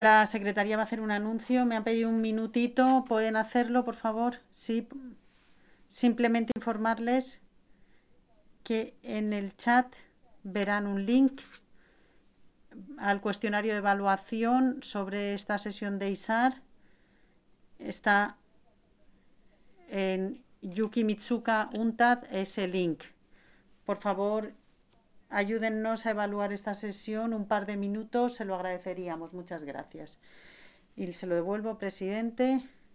La secretaría va a hacer un anuncio. Me han pedido un minutito. ¿Pueden hacerlo, por favor? Sí. Simplemente informarles que en el chat verán un link al cuestionario de evaluación sobre esta sesión de ISAR. Está en Yuki Mitsuka UNTAD ese link. Por favor, ayúdennos a evaluar esta sesión un par de minutos, se lo agradeceríamos. Muchas gracias. Y se lo devuelvo, presidente.